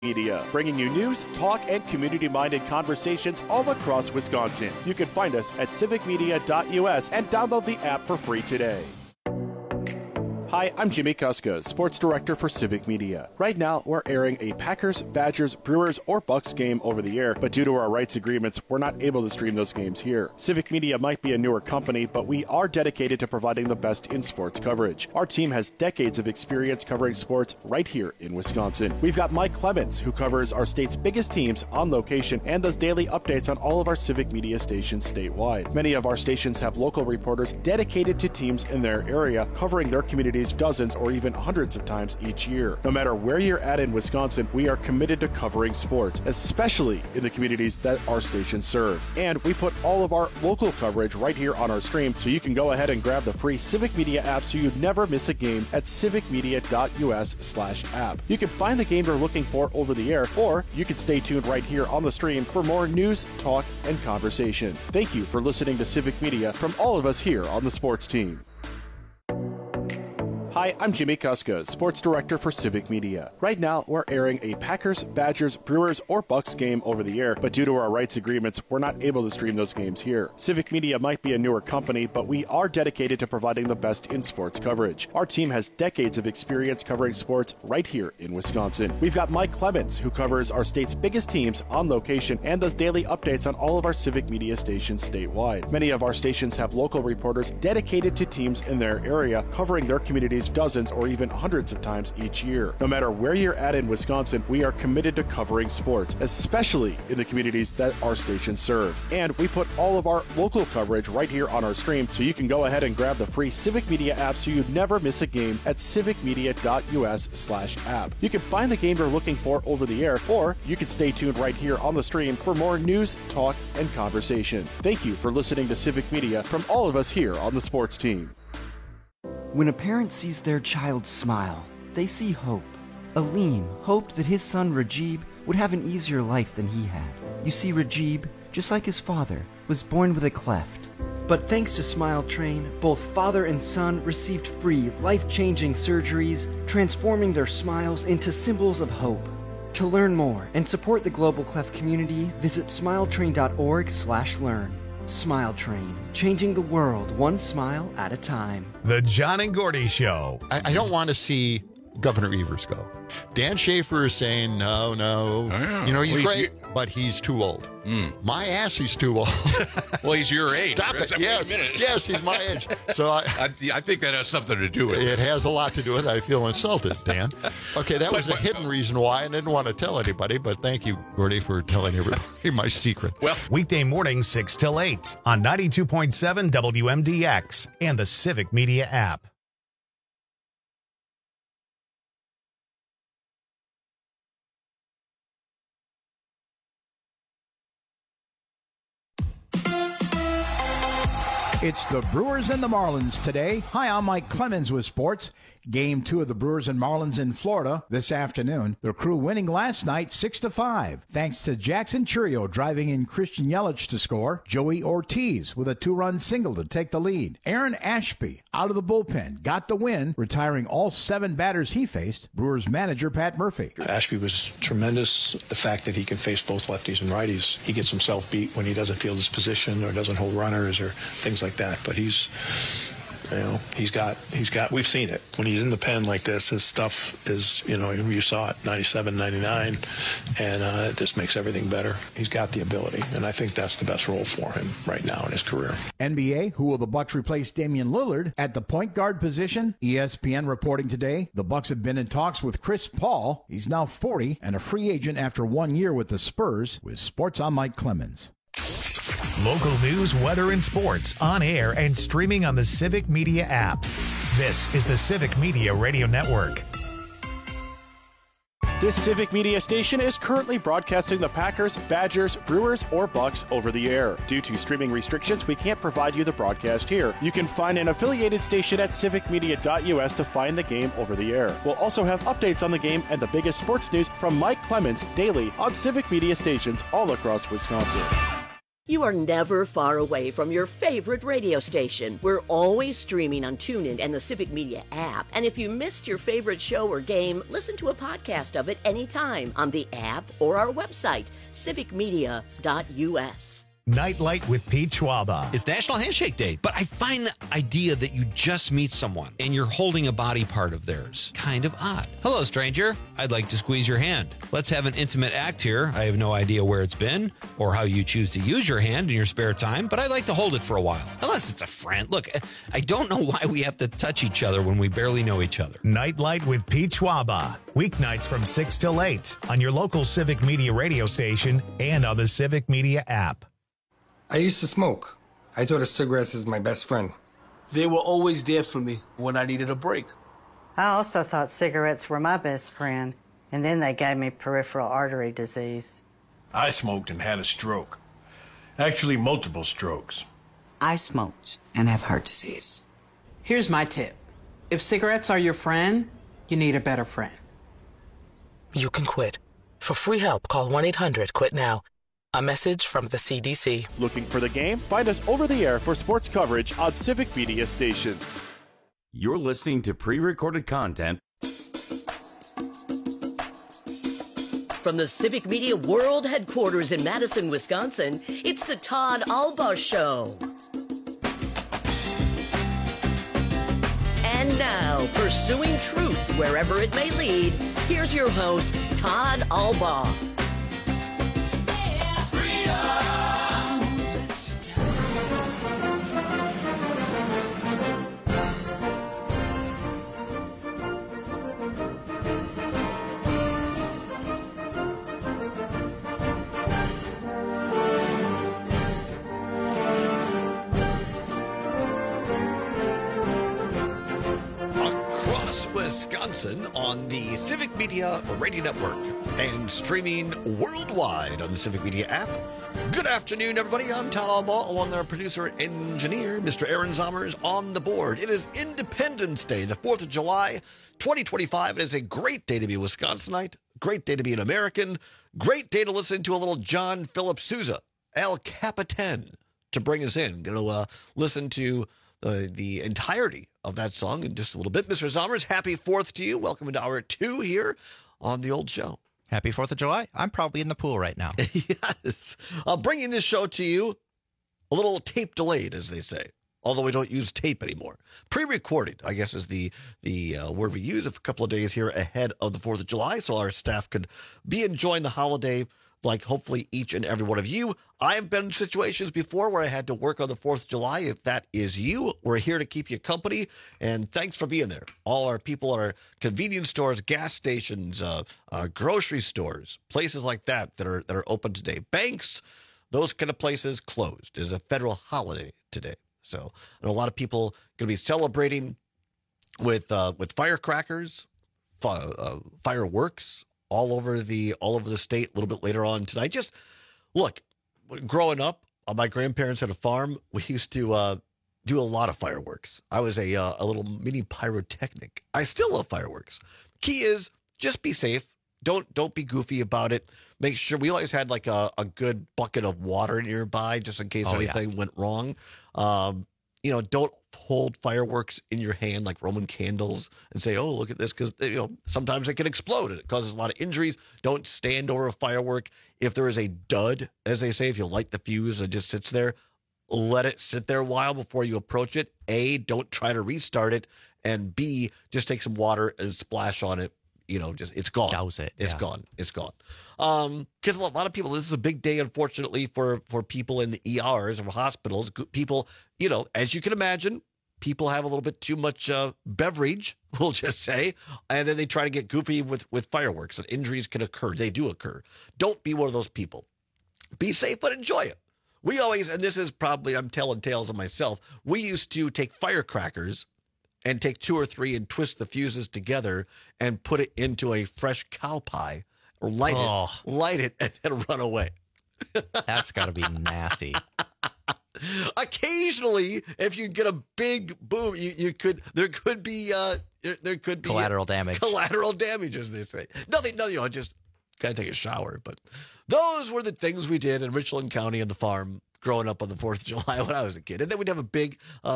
Media, bringing you news, talk, and community-minded conversations all across Wisconsin. You can find us at civicmedia.us and download the app for free today. Hi, I'm Jimmy Kuska, Sports Director for Civic Media. Right now, we're airing a Packers, Badgers, Brewers, or Bucks game over the air, but due to our rights agreements, we're not able to stream those games here. Civic Media might be a newer company, but we are dedicated to providing the best in sports coverage. Our team has decades of experience covering sports right here in Wisconsin. We've got Mike Clemens, who covers our state's biggest teams on location and does daily updates on all of our Civic Media stations statewide. Many of our stations have local reporters dedicated to teams in their area, covering their communities dozens or even hundreds of times each year. No matter where you're at in Wisconsin, we are committed to covering sports, especially in the communities that our stations serve. And we put all of our local coverage right here on our stream, so you can go ahead and grab the free Civic Media app so you never miss a game at civicmedia.us/app. You can find the game you're looking for over the air, or you can stay tuned right here on the stream for more news, talk, and conversation. Thank you for listening to Civic Media from all of us here on the sports team. Hi, I'm Jimmy Kuska, Sports Director for Civic Media. Right now, we're airing a Packers, Badgers, Brewers, or Bucks game over the air, but due to our rights agreements, we're not able to stream those games here. Civic Media might be a newer company, but we are dedicated to providing the best in sports coverage. Our team has decades of experience covering sports right here in Wisconsin. We've got Mike Clemens, who covers our state's biggest teams on location and does daily updates on all of our Civic Media stations statewide. Many of our stations have local reporters dedicated to teams in their area, covering their communities dozens or even hundreds of times each year. No matter where you're at in Wisconsin, we are committed to covering sports, especially in the communities that our stations serve. And we put all of our local coverage right here on our stream, so you can go ahead and grab the free Civic Media app so you never miss a game at civicmedia.us/app. You can find the game you're looking for over the air, or you can stay tuned right here on the stream for more news, talk, and conversation. Thank you for listening to Civic Media from all of us here on the sports team. When a parent sees their child smile, they see hope. Aleem hoped that his son Rajib would have an easier life than he had. You see, Rajib, just like his father, was born with a cleft. But thanks to Smile Train, both father and son received free, life-changing surgeries, transforming their smiles into symbols of hope. To learn more and support the Global Cleft community, visit smiletrain.org/learn. Smile Train, changing the world one smile at a time. The John and Gordy Show. I don't want to see Governor Evers go. Dan Schaefer is saying, no. He's great, but he's too old. My ass, he's too old. Well, he's your age. Stop it. Yes, he's my age. So I think that has something to do with it. It has a lot to do with it. I feel insulted, Dan. Okay, that was a hidden reason why I didn't want to tell anybody, but thank you, Gordy, for telling everybody my secret. Well, weekday mornings 6 till 8 on 92.7 WMDX and the Civic Media app. It's the Brewers and the Marlins today. Hi, I'm Mike Clemens with sports. Game 2 of the Brewers and Marlins in Florida this afternoon. The Crew winning last night 6-5, thanks to Jackson Churio driving in Christian Yelich to score. Joey Ortiz with a 2-run single to take the lead. Aaron Ashby out of the bullpen got the win, retiring all 7 batters he faced. Brewers manager Pat Murphy. Ashby was tremendous. The fact that he can face both lefties and righties. He gets himself beat when he doesn't field his position or doesn't hold runners or things like that. But he's got, we've seen it. When he's in the pen like this, his stuff is, you saw it, 97, 99, and it just makes everything better. He's got the ability, and I think that's the best role for him right now in his career. NBA, who will the Bucks replace Damian Lillard at the point guard position? ESPN reporting today, the Bucks have been in talks with Chris Paul. He's now 40 and a free agent after 1 year with the Spurs. With sports, I'm Mike Clemens. Local news, weather, and sports on air and streaming on the Civic Media app. This is the Civic Media Radio Network. This Civic Media station is currently broadcasting the Packers, Badgers, Brewers, or Bucks over the air. Due to streaming restrictions, we can't provide you the broadcast here. You can find an affiliated station at civicmedia.us to find the game over the air. We'll also have updates on the game and the biggest sports news from Mike Clemens daily on Civic Media stations all across Wisconsin. You are never far away from your favorite radio station. We're always streaming on TuneIn and the Civic Media app. And if you missed your favorite show or game, listen to a podcast of it anytime on the app or our website, civicmedia.us. Nightlight with Pete Schwaba. It's National Handshake Day, but I find the idea that you just meet someone and you're holding a body part of theirs kind of odd. Hello, stranger. I'd like to squeeze your hand. Let's have an intimate act here. I have no idea where it's been or how you choose to use your hand in your spare time, but I'd like to hold it for a while. Unless it's a friend. Look, I don't know why we have to touch each other when we barely know each other. Nightlight with Pete Schwaba. Weeknights from 6 till 8 on your local Civic Media radio station and on the Civic Media app. I used to smoke. I thought of cigarettes as my best friend. They were always there for me when I needed a break. I also thought cigarettes were my best friend, and then they gave me peripheral artery disease. I smoked and had a stroke. Actually, multiple strokes. I smoked and have heart disease. Here's my tip. If cigarettes are your friend, you need a better friend. You can quit. For free help, call 1-800-QUIT-NOW. A message from the CDC. Looking for the game? Find us over the air for sports coverage on Civic Media stations. You're listening to pre-recorded content From the Civic Media World Headquarters in Madison, Wisconsin, it's the Todd Albaugh Show. And now, pursuing truth wherever it may lead, here's your host, Todd Albaugh. Wisconsin on the Civic Media Radio Network and streaming worldwide on the Civic Media app. Good afternoon, everybody. I'm Todd Albaugh, along with our producer and engineer, Mr. Aaron Zommers, on the board. It is Independence Day, the 4th of July, 2025. It is a great day to be a Wisconsinite, great day to be an American, great day to listen to a little John Philip Sousa, El Capitan, to bring us in. Going to listen to the entirety of that song in just a little bit. Mr. Zommers, happy 4th to you. Welcome into hour 2 here on the old show. Happy 4th of July. I'm probably in the pool right now. Yes. Bringing this show to you a little tape delayed, as they say, although we don't use tape anymore. Pre-recorded, I guess, is the word we use, a couple of days here ahead of the 4th of July, so our staff could be enjoying the holiday like hopefully each and every one of you. I have been in situations before where I had to work on the 4th of July. If that is you, we're here to keep you company, and thanks for being there. All our people at our convenience stores, gas stations, grocery stores, places like that are open today. Banks, those kind of places closed. It is a federal holiday today. So and a lot of people going to be celebrating with firecrackers, fireworks, all over the state a little bit later on tonight. Just look, growing up, my grandparents had a farm. We used to do a lot of fireworks. I was a little mini pyrotechnic. I still love fireworks. Key is just be safe. Don't be goofy about it. Make sure we always had like a good bucket of water nearby just in case anything went wrong. Don't hold fireworks in your hand like Roman candles and say, oh, look at this, because sometimes it can explode and it causes a lot of injuries. Don't stand over a firework. If there is a dud, as they say, if you light the fuse and it just sits there, let it sit there a while before you approach it. A, don't try to restart it. And B, just take some water and splash on it. It's gone. Douse it. It's gone. It's gone. Because a lot of people, this is a big day, unfortunately, for people in the ERs or hospitals. People, as you can imagine, people have a little bit too much beverage, we'll just say, and then they try to get goofy with fireworks, and injuries can occur. They do occur. Don't be one of those people. Be safe, but enjoy it. We always, and this is probably, I'm telling tales of myself, we used to take firecrackers and take 2 or 3 and twist the fuses together and put it into a fresh cow pie, or light it, and then run away. That's got to be nasty. Occasionally, if you get a big boom, there could be collateral damage. Collateral damage, as they say. Nothing, just gotta take a shower. But those were the things we did in Richland County and the farm growing up on the 4th of July when I was a kid. And then we'd have a big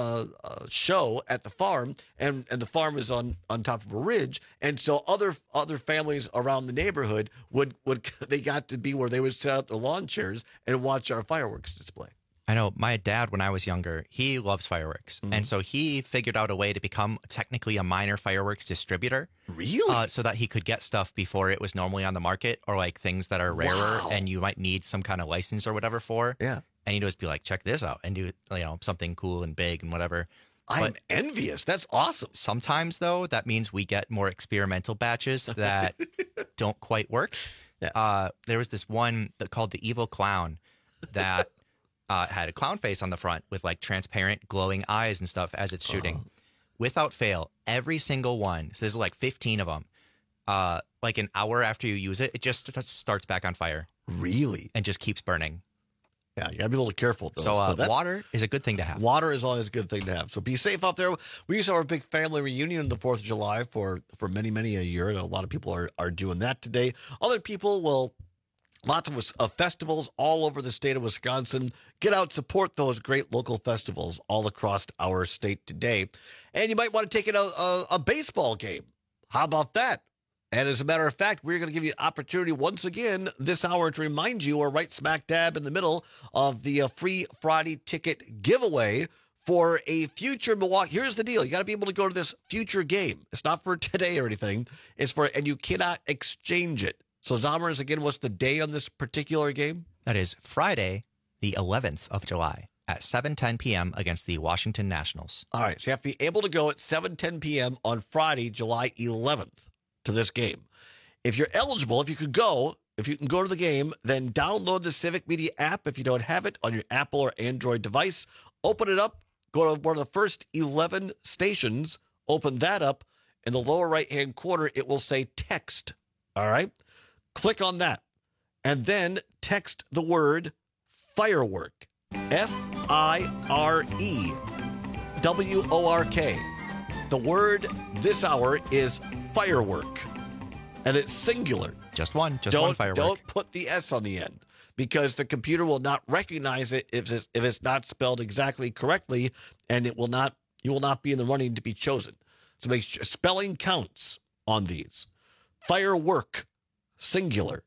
show at the farm, and the farm is on top of a ridge. And so other families around the neighborhood would they got to be where they would set out their lawn chairs and watch our fireworks display. I know my dad, when I was younger, he loves fireworks. Mm-hmm. And so he figured out a way to become technically a minor fireworks distributor. Really? So that he could get stuff before it was normally on the market, or like things that are rarer and you might need some kind of license or whatever for. Yeah. And he'd just be like, check this out, and do, something cool and big and whatever. I'm envious. That's awesome. Sometimes, though, that means we get more experimental batches that don't quite work. Yeah. There was this one called the Evil Clown that had a clown face on the front with like transparent glowing eyes and stuff as it's shooting. Without fail, every single one, so there's like 15 of them, like an hour after you use it, it just starts back on fire. Really? And just keeps burning. Yeah, you gotta be a little careful with those. So water is a good thing to have. Water is always a good thing to have. So be safe out there. We used to have our big family reunion on the 4th of July for many, many a year. And a lot of people are doing that today. Other people will, lots of festivals all over the state of Wisconsin. Get out, support those great local festivals all across our state today. And you might want to take in a baseball game. How about that? And as a matter of fact, we're going to give you an opportunity once again this hour to remind you we're right smack dab in the middle of the free Friday ticket giveaway for a future Milwaukee. Here's the deal. You got to be able to go to this future game. It's not for today or anything. It's for, and you cannot exchange it. So Zommers, again, what's the day on this particular game? That is Friday, the 11th of July at 7:10 p.m. against the Washington Nationals. All right. So you have to be able to go at 7:10 p.m. on Friday, July 11th. To this game. If you're eligible, if you can go to the game, then download the Civic Media app if you don't have it on your Apple or Android device. Open it up, go to one of the first 11 stations, open that up. In the lower right-hand corner, it will say text. All right? Click on that. And then text the word firework. F-I-R-E-W-O-R-K. The word this hour is firework, and it's singular. Just one firework. Don't put the S on the end, because the computer will not recognize it if it's not spelled exactly correctly, and you will not be in the running to be chosen. So make sure spelling counts on these. Firework, singular.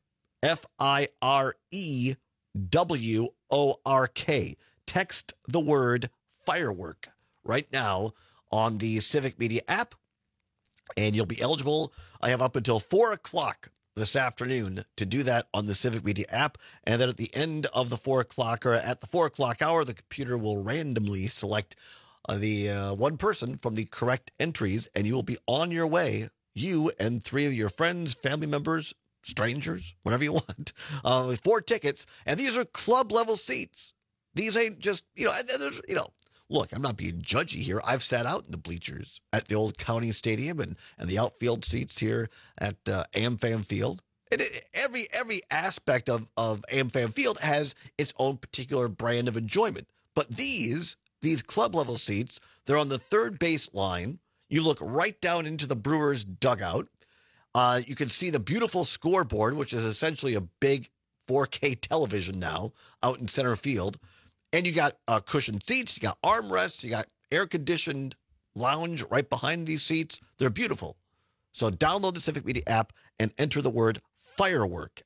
F-I-R-E-W-O-R-K. Text the word firework right now on the Civic Media app, and you'll be eligible. I have up until 4 o'clock this afternoon to do that on the Civic Media app. And then at the end of the 4 o'clock, or at the 4 o'clock hour, the computer will randomly select the one person from the correct entries, and you will be on your way, you and 3 of your friends, family members, strangers, whatever you want, with 4 tickets. And these are club level seats. These ain't just, look, I'm not being judgy here. I've sat out in the bleachers at the old county stadium and the outfield seats here at AmFam Field. And every aspect of AmFam Field has its own particular brand of enjoyment. But these club level seats, they're on the third base line. You look right down into the Brewers dugout. You can see the beautiful scoreboard, which is essentially a big 4K television now out in center field. And you got cushioned seats, you got armrests, you got air-conditioned lounge right behind these seats. They're beautiful. So download the Civic Media app and enter the word firework,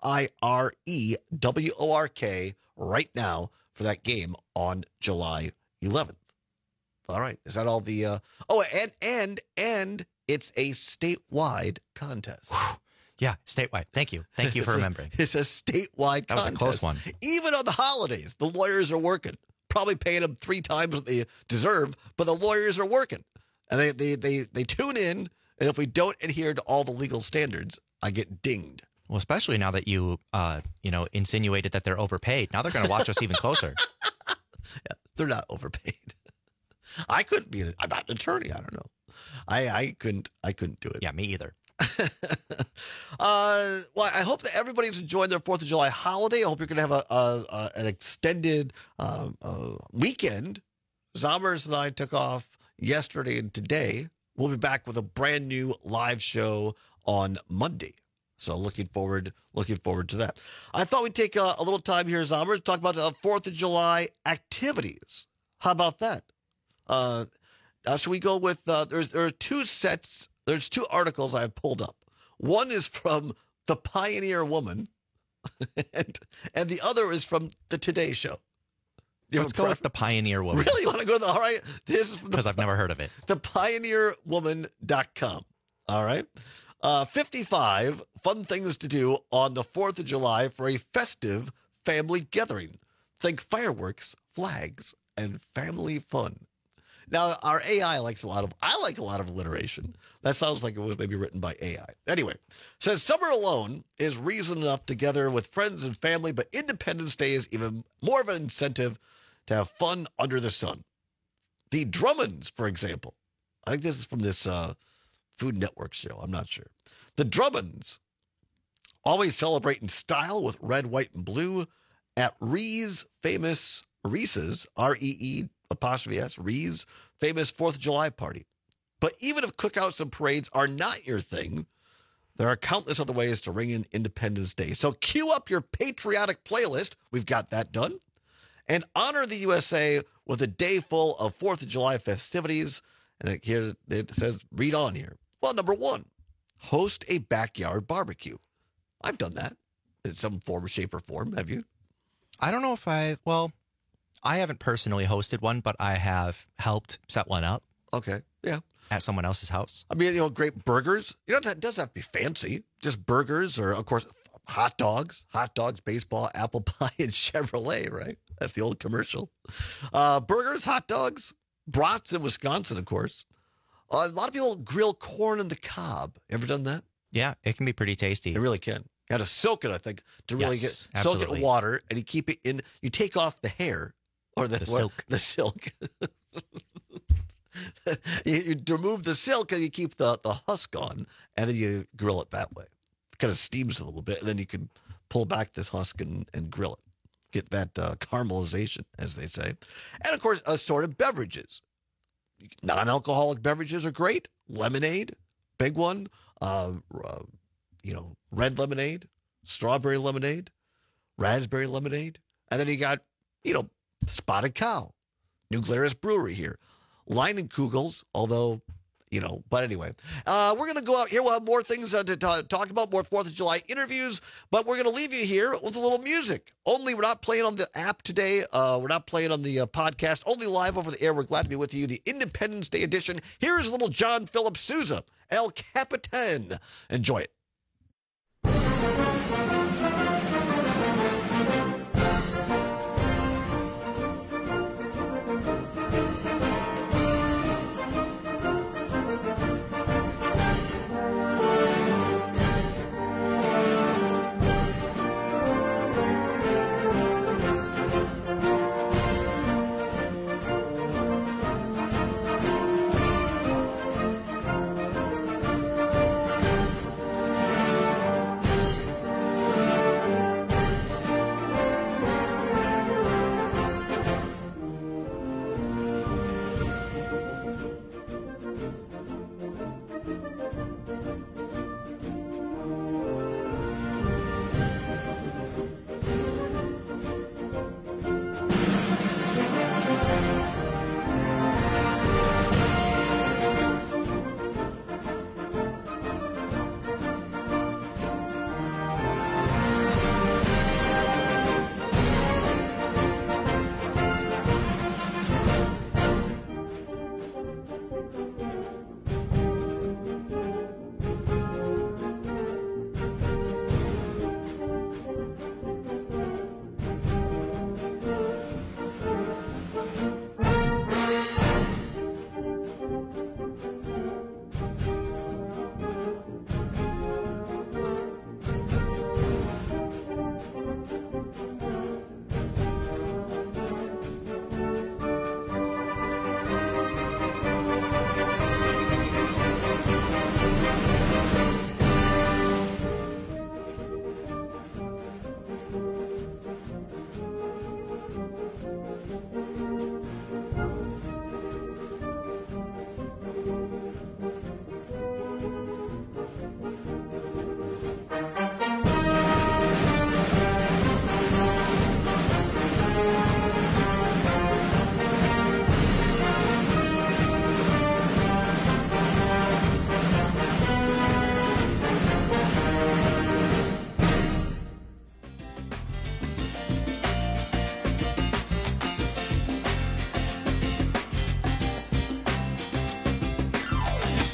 F-I-R-E-W-O-R-K, right now for that game on July 11th. All right. Is that all the... and it's a statewide contest. Yeah, statewide. Thank you. Thank you for remembering. It's a statewide contest. That was a close one. Even on the holidays, the lawyers are working. Probably paying them 3 times what they deserve, but the lawyers are working. And they tune in, and if we don't adhere to all the legal standards, I get dinged. Well, especially now that you insinuated that they're overpaid. Now they're going to watch us even closer. Yeah, they're not overpaid. I couldn't be I'm not an attorney. I don't know. I couldn't do it. Yeah, me either. Well, I hope that everybody's enjoying their 4th of July holiday. I hope you're going to have an extended weekend. Zommers and I took off yesterday and today. We'll be back with a brand new live show on Monday. So looking forward to that. I thought we'd take a little time here, Zombers, to talk about 4th of July activities. How about that? Should we go with, there are there's two articles I've pulled up. One is from The Pioneer Woman, and the other is from the Today Show. Let's go with The Pioneer Woman. Really? You want to go to all right? This is because I've never heard of it. ThePioneerWoman.com. All right. 55 fun things to do on the 4th of July for a festive family gathering. Think fireworks, flags, and family fun. Now, our AI likes I like a lot of alliteration. That sounds like it was maybe written by AI. Anyway, says summer alone is reason enough to gather with friends and family, but Independence Day is even more of an incentive to have fun under the sun. The Drummonds, for example. I think this is from this Food Network show. I'm not sure. The Drummonds always celebrate in style with red, white, and blue at Reese's, R-E-E, apostrophe-S, Reese's famous 4th of July party. But even if cookouts and parades are not your thing, there are countless other ways to ring in Independence Day. So cue up your patriotic playlist. We've got that done. And honor the USA with a day full of 4th of July festivities. And here it says, read on here. Well, number 1, host a backyard barbecue. I've done that in some form, shape, or form. Have you? I don't know if I haven't personally hosted one, but I have helped set one up. Okay, yeah. At someone else's house. I mean, great burgers. It doesn't have to be fancy. Just burgers or, of course, hot dogs, baseball, apple pie, and Chevrolet, right? That's the old commercial. Burgers, hot dogs, brats in Wisconsin, of course. A lot of people grill corn in the cob. Ever done that? Yeah, it can be pretty tasty. It really can. You got to soak it, I think, to really soak it in water, and you keep it in. You take off the hair or the silk. The silk. you remove the silk and you keep the husk on, and then you grill it that way. It kind of steams a little bit, and then you can pull back this husk and grill it. Get that caramelization, as they say. And, of course, assorted beverages. Non-alcoholic beverages are great. Lemonade, big one. Red lemonade, strawberry lemonade, raspberry lemonade. And then you got, Spotted Cow, New Glarus Brewery here. Leinenkugels, although, but anyway. We're going to go out here. We'll have more things to talk about, more 4th of July interviews, but we're going to leave you here with a little music. Only we're not playing on the app today. We're not playing on the podcast, only live over the air. We're glad to be with you. The Independence Day edition. Here's little John Philip Sousa, El Capitan. Enjoy it.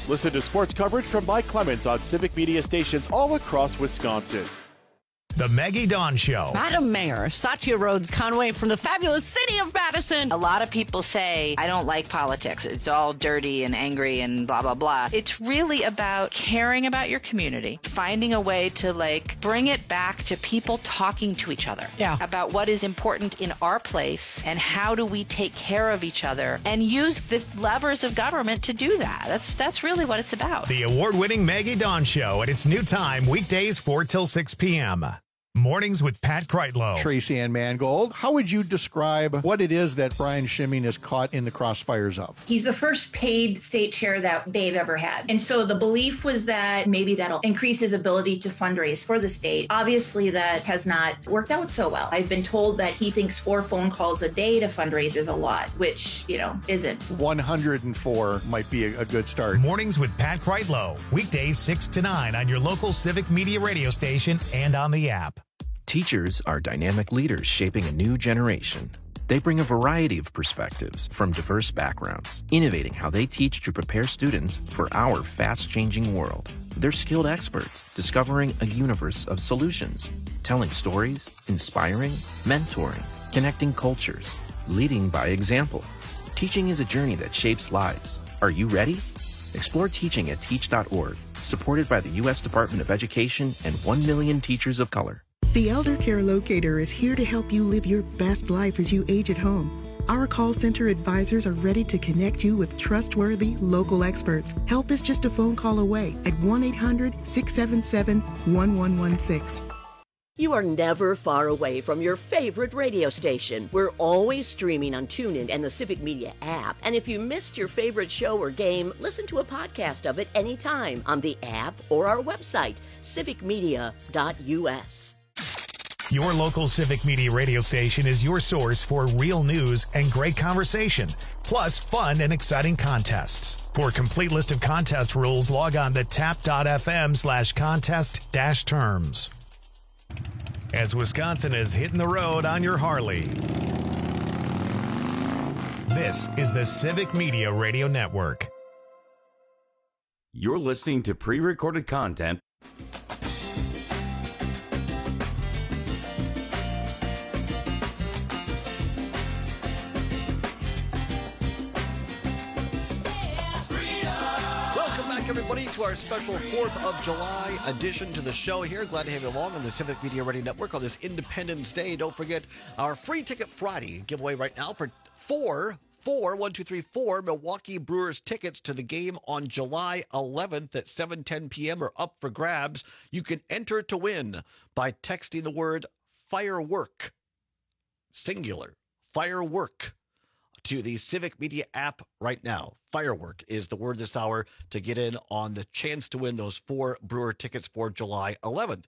Listen to sports coverage from Mike Clemens on Civic Media stations all across Wisconsin. The Maggie Dawn Show. Madam Mayor, Satya Rhodes Conway from the fabulous city of Madison. A lot of people say, I don't like politics. It's all dirty and angry and blah, blah, blah. It's really about caring about your community, finding a way to bring it back to people talking to each other about what is important in our place and how do we take care of each other and use the levers of government to do that. That's really what it's about. The award-winning Maggie Dawn Show at its new time, weekdays 4 till 6 p.m. Mornings with Pat Kreitlow. Tracy Ann Mangold, how would you describe what it is that Brian Schimming is caught in the crossfires of? He's the first paid state chair that they've ever had. And so the belief was that maybe that'll increase his ability to fundraise for the state. Obviously, that has not worked out so well. I've been told that he thinks 4 phone calls a day to fundraise is a lot, which, isn't. 104 might be a good start. Mornings with Pat Kreitlow. Weekdays 6 to 9 on your local Civic Media radio station and on the app. Teachers are dynamic leaders shaping a new generation. They bring a variety of perspectives from diverse backgrounds, innovating how they teach to prepare students for our fast-changing world. They're skilled experts, discovering a universe of solutions, telling stories, inspiring, mentoring, connecting cultures, leading by example. Teaching is a journey that shapes lives. Are you ready? Explore teaching at teach.org, supported by the U.S. Department of Education and 1 million teachers of color. The Elder Care Locator is here to help you live your best life as you age at home. Our call center advisors are ready to connect you with trustworthy local experts. Help is just a phone call away at 1-800-677-1116. You are never far away from your favorite radio station. We're always streaming on TuneIn and the Civic Media app. And if you missed your favorite show or game, listen to a podcast of it anytime on the app or our website, civicmedia.us. Your local Civic Media radio station is your source for real news and great conversation, plus fun and exciting contests. For a complete list of contest rules, log on to tap.fm/contest-terms. As Wisconsin is hitting the road on your Harley, this is the Civic Media Radio Network. You're listening to pre-recorded content. Everybody, to our special 4th of July edition to the show here. Glad to have you along on the Civic Media Radio Network on this Independence Day. Don't forget our Free Ticket Friday giveaway right now for four Milwaukee Brewers tickets to the game on July 11th at 7:10 p.m. are up for grabs. You can enter to win by texting the word firework, singular, firework, to the Civic Media app right now. Firework is the word this hour to get in on the chance to win those 4 Brewer tickets for July 11th.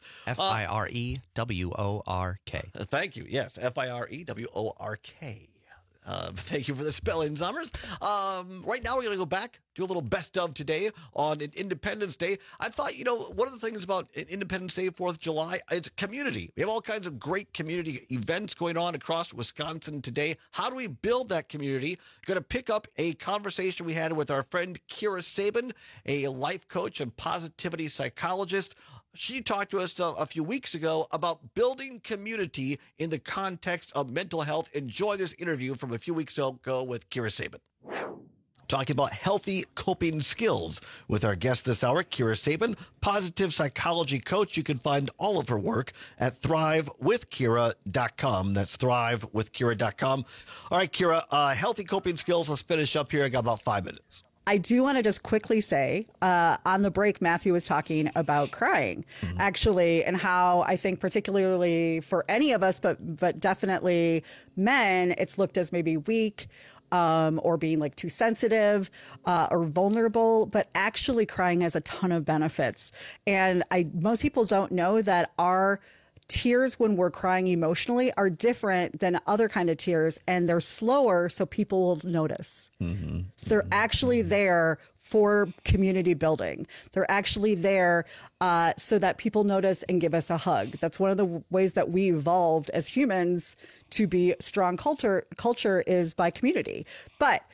Firework. Thank you. Yes, Firework. Thank you for the spelling, Summers. Right now, we're going to go back, do a little best of today on Independence Day. I thought, one of the things about Independence Day, 4th of July, it's community. We have all kinds of great community events going on across Wisconsin today. How do we build that community? Going to pick up a conversation we had with our friend Kira Sabin, a life coach and positivity psychologist. She talked to us a few weeks ago about building community in the context of mental health. Enjoy this interview from a few weeks ago with Kira Sabin. Talking about healthy coping skills with our guest this hour, Kira Sabin, positive psychology coach. You can find all of her work at thrivewithkira.com. That's thrivewithkira.com. All right, Kira, healthy coping skills. Let's finish up here. I got about 5 minutes. I do want to just quickly say, on the break, Matthew was talking about crying, actually, and how I think particularly for any of us, but definitely men, it's looked as maybe weak or being too sensitive or vulnerable, but actually crying has a ton of benefits. And most people don't know that our tears when we're crying emotionally are different than other kind of tears, and they're slower so people will notice. They're actually there for community building. They're actually there so that people notice and give us a hug. That's one of the ways that we evolved as humans to be strong culture is by community. But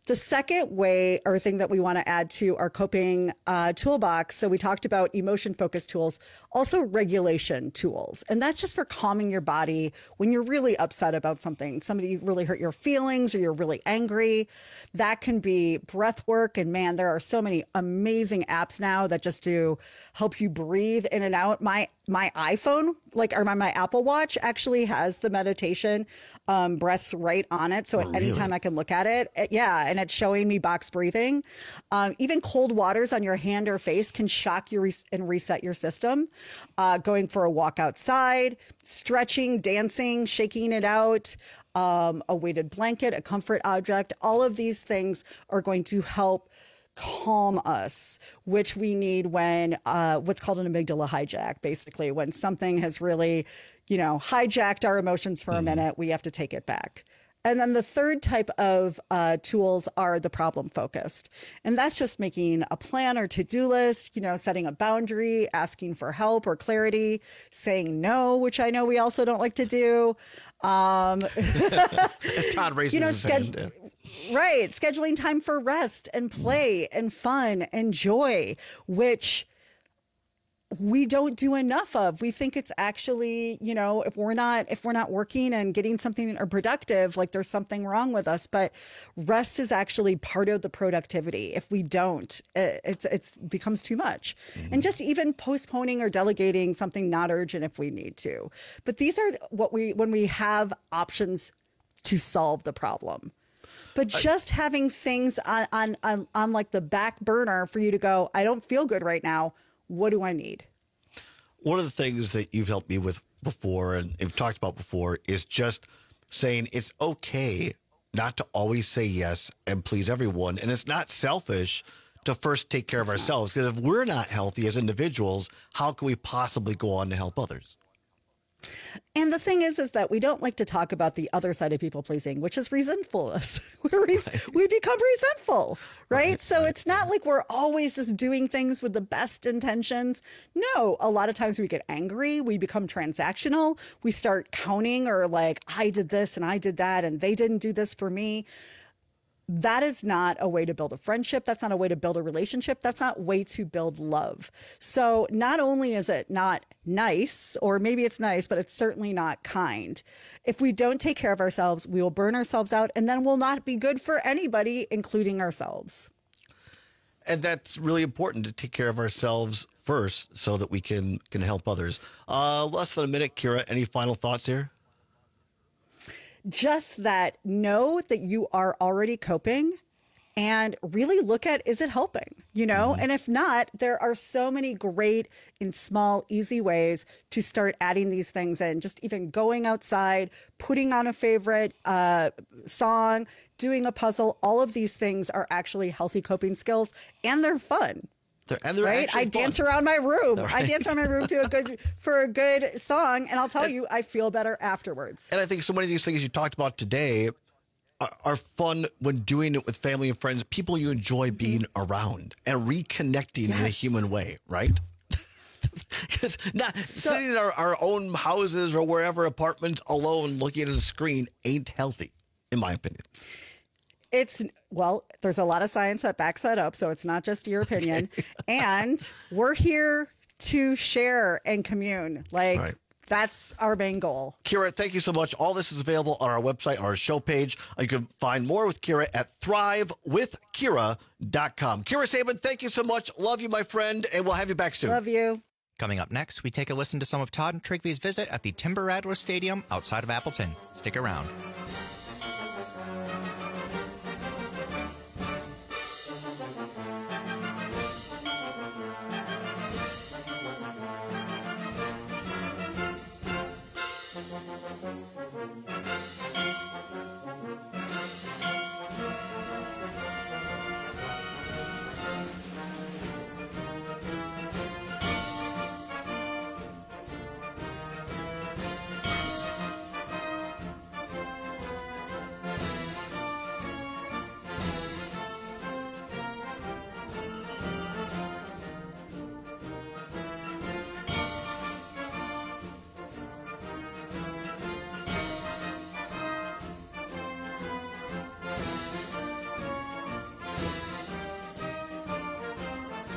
The second way or thing that we want to add to our coping toolbox, so we talked about emotion-focused tools, also regulation tools. And that's just for calming your body when you're really upset about something. Somebody really hurt your feelings or you're really angry. That can be breath work. And man, there are so many amazing apps now that just do help you breathe in and out. My iPhone, or my Apple Watch actually has the meditation breaths right on it. So anytime I can look at it, and it's showing me box breathing. Even cold waters on your hand or face can shock you and reset your system. Going for a walk outside, stretching, dancing, shaking it out, a weighted blanket, a comfort object, all of these things are going to help calm us, which we need when what's called an amygdala hijack, basically, when something has really, hijacked our emotions for a minute, we have to take it back. And then the third type of tools are the problem focused. And that's just making a plan or to-do list, setting a boundary, asking for help or clarity, saying no, which I know we also don't like to do. As Todd raises his hand. Right. Scheduling time for rest and play and fun and joy, which we don't do enough of. We think it's actually, if we're not working and getting something or productive, like there's something wrong with us, but rest is actually part of the productivity. If we don't, it becomes too much. And just even postponing or delegating something not urgent if we need to. But these are when we have options to solve the problem. But just having things on like the back burner for you to go, I don't feel good right now. What do I need? One of the things that you've helped me with before and have talked about before is just saying it's okay not to always say yes and please everyone. And it's not selfish to first take care of ourselves, because if we're not healthy as individuals, how can we possibly go on to help others? And the thing is that we don't like to talk about the other side of people pleasing, which is resentfulness. We become resentful, right? So it's not like we're always just doing things with the best intentions. No, a lot of times we get angry. We become transactional. We start counting or like, I did this and I did that and they didn't do this for me. That is not a way to build a friendship. That's not a way to build a relationship. That's not a way to build love. So not only is it not nice, or maybe it's nice, but it's certainly not kind. If we don't take care of ourselves, we will burn ourselves out, and then we'll not be good for anybody, including ourselves. And that's really important, to take care of ourselves first so that we can help others. Less than a minute, Kira, any final thoughts here? Just that, know that you are already coping and really look at, is it helping? And if not, there are so many great and small, easy ways to start adding these things in. Just even going outside, putting on a favorite song, doing a puzzle. All of these things are actually healthy coping skills, and they're fun. They're right? I dance around my room. Right. I dance around my room for a good song, and I'll tell you, I feel better afterwards. And I think so many of these things you talked about today are fun when doing it with family and friends, people you enjoy being around and reconnecting in a human way, right? Because sitting in our own houses or wherever, apartments, alone, looking at a screen ain't healthy, in my opinion. There's a lot of science that backs that up, so it's not just your opinion. And we're here to share and commune. That's our main goal. Kira, thank you so much. All this is available on our website, our show page. You can find more with Kira at thrivewithkira.com. Kira Saban, thank you so much. Love you, my friend, and we'll have you back soon. Love you. Coming up next, we take a listen to some of Todd and Trigvy's visit at the Timber Rattler Stadium outside of Appleton. Stick around.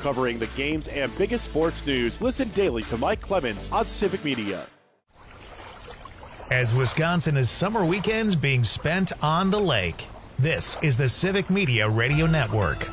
covering the games and biggest sports news. Listen daily to Mike Clemens on Civic Media. As Wisconsin is summer weekends being spent on the lake, this is the Civic Media Radio Network.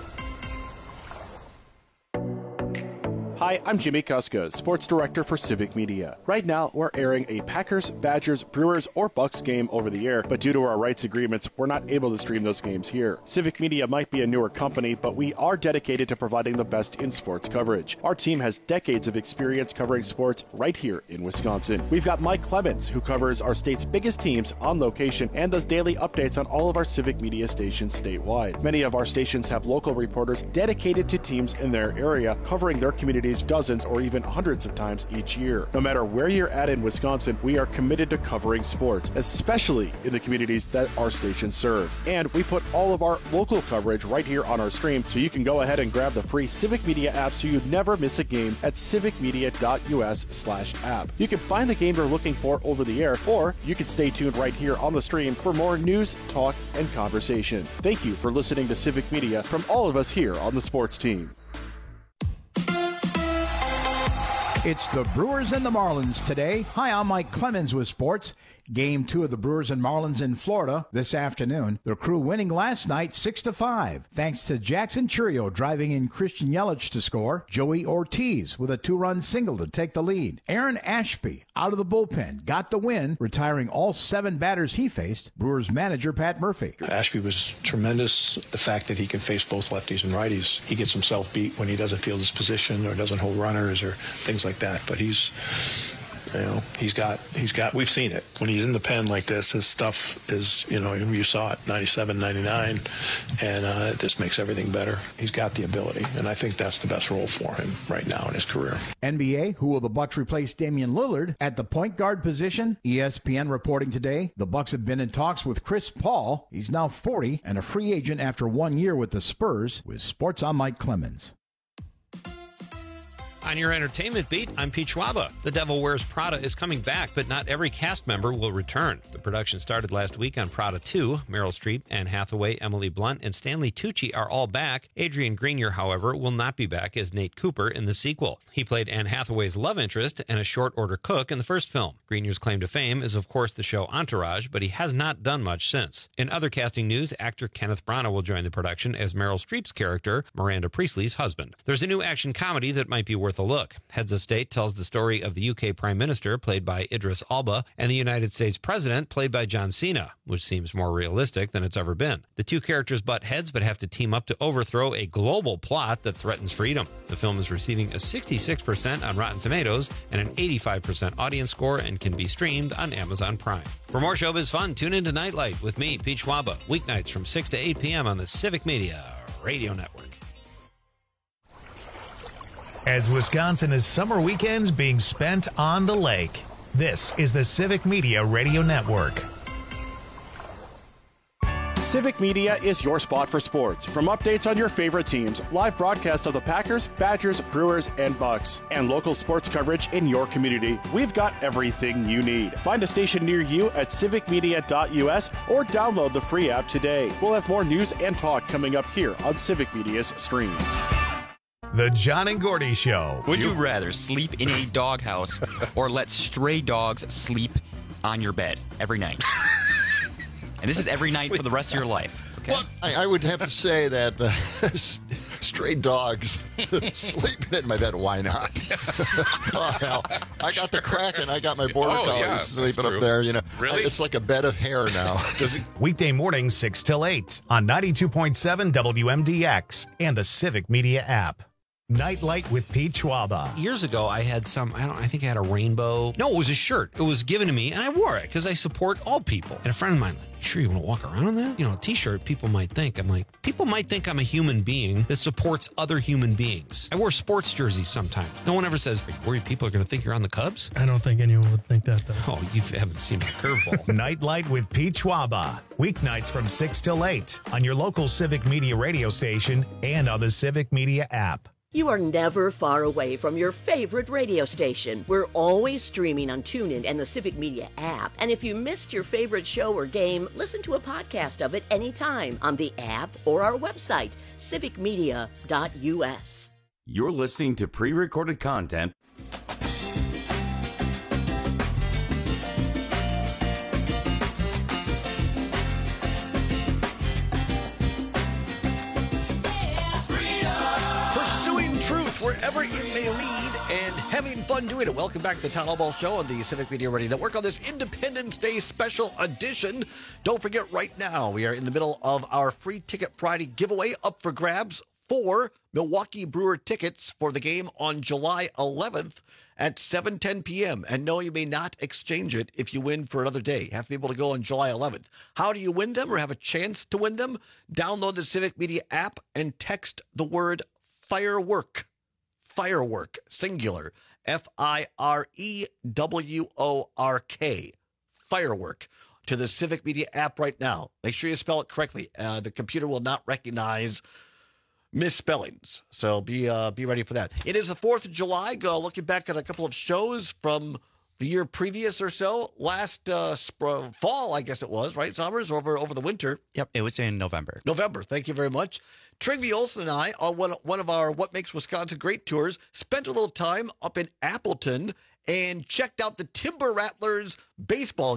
Hi, I'm Jimmy Kuska, Sports Director for Civic Media. Right now, we're airing a Packers, Badgers, Brewers, or Bucks game over the air, but due to our rights agreements, we're not able to stream those games here. Civic Media might be a newer company, but we are dedicated to providing the best in sports coverage. Our team has decades of experience covering sports right here in Wisconsin. We've got Mike Clemens, who covers our state's biggest teams on location and does daily updates on all of our Civic Media stations statewide. Many of our stations have local reporters dedicated to teams in their area, covering their communities dozens or even hundreds of times each year. No matter where you're at in Wisconsin, we are committed to covering sports, especially in the communities that our stations serve. And we put all of our local coverage right here on our stream, so you can go ahead and grab the free Civic Media app so you never miss a game at civicmedia.us/app. You can find the game you're looking for over the air, or you can stay tuned right here on the stream for more news, talk, and conversation. Thank you for listening to Civic Media from all of us here on the sports team. It's the Brewers and the Marlins today. Hi, I'm Mike Clemens with sports. Game 2 of the Brewers and Marlins in Florida this afternoon. The Crew winning last night 6-5, thanks to Jackson Churio driving in Christian Yelich to score. Joey Ortiz with a 2-run single to take the lead. Aaron Ashby out of the bullpen got the win, retiring all 7 batters he faced. Brewers manager Pat Murphy. Ashby was tremendous. The fact that he can face both lefties and righties. He gets himself beat when he doesn't field his position or doesn't hold runners or things like that. But he's got, we've seen it. When he's in the pen like this, his stuff is, you saw it, 97, 99, and it just makes everything better. He's got the ability, and I think that's the best role for him right now in his career. NBA, who will the Bucks replace Damian Lillard at the point guard position? ESPN reporting today, the Bucks have been in talks with Chris Paul. He's now 40 and a free agent after 1 year with the Spurs. With sports, I'm Mike Clemens. On your entertainment beat, I'm Pete Schwaba. The Devil Wears Prada is coming back, but not every cast member will return. The production started last week on Prada 2. Meryl Streep, Anne Hathaway, Emily Blunt, and Stanley Tucci are all back. Adrian Grenier, however, will not be back as Nate Cooper in the sequel. He played Anne Hathaway's love interest and a short-order cook in the first film. Grenier's claim to fame is, of course, the show Entourage, but he has not done much since. In other casting news, actor Kenneth Branagh will join the production as Meryl Streep's character, Miranda Priestley's husband. There's a new action comedy that might be worth a look. Heads of State tells the story of the UK Prime Minister, played by Idris Elba, and the United States President, played by John Cena, which seems more realistic than it's ever been. The two characters butt heads but have to team up to overthrow a global plot that threatens freedom. The film is receiving a 66% on Rotten Tomatoes and an 85% audience score and can be streamed on Amazon Prime. For more showbiz fun, tune into Nightlight with me, Pete Schwaba, weeknights from 6 to 8 p.m. on the Civic Media Radio Network. As Wisconsin is summer weekends being spent on the lake, this is the Civic Media Radio Network. Civic Media is your spot for sports. From updates on your favorite teams, live broadcasts of the Packers, Badgers, Brewers, and Bucks, and local sports coverage in your community, we've got everything you need. Find a station near you at civicmedia.us or download the free app today. We'll have more news and talk coming up here on Civic Media's stream. The John and Gordy Show. Would you rather sleep in a doghouse or let stray dogs sleep on your bed every night? And this is every night for the rest of your life. Okay? Well, I would have to say that stray dogs sleeping in my bed, why not? Oh, hell. I got the Kraken. I got my border collies sleeping up there. Really? It's like a bed of hair now. Weekday mornings 6 till 8 on 92.7 WMDX and the Civic Media app. Nightlight with Pete Schwaba. Years ago, I had I think I had a rainbow. No, it was a shirt. It was given to me, and I wore it because I support all people. And a friend of mine, you sure you want to walk around in that? A t-shirt, people might think I'm a human being that supports other human beings. I wear sports jerseys sometimes. No one ever says, are you worried people are going to think you're on the Cubs? I don't think anyone would think that, though. Oh, you haven't seen my curveball. Nightlight with Pete Schwaba. Weeknights from 6 till 8 on your local Civic Media radio station and on the Civic Media app. You are never far away from your favorite radio station. We're always streaming on TuneIn and the Civic Media app. And if you missed your favorite show or game, listen to a podcast of it anytime on the app or our website, civicmedia.us. You're listening to pre-recorded content. Pursuing truth wherever it may lead and having fun doing it. Welcome back to the Town Hall Ball Show on the Civic Media Radio Network on this Independence Day special edition. Don't forget, right now we are in the middle of our Free Ticket Friday giveaway, up for grabs 4 Milwaukee Brewer tickets for the game on July 11th at 7:10 p.m. And no, you may not exchange it if you win for another day. You have to be able to go on July 11th. How do you win them or have a chance to win them? Download the Civic Media app and text the word firework. Firework, singular, Firework. Firework to the Civic Media app right now. Make sure you spell it correctly. The computer will not recognize misspellings, so be ready for that. It is the 4th of July. Looking back at a couple of shows from the year previous or so. Last fall, I guess it was, right, Sommers, over the winter. Yep, it was in November. Thank you very much. Trygve Olson and I, on one of our What Makes Wisconsin Great tours, spent a little time up in Appleton and checked out the Timber Rattlers baseball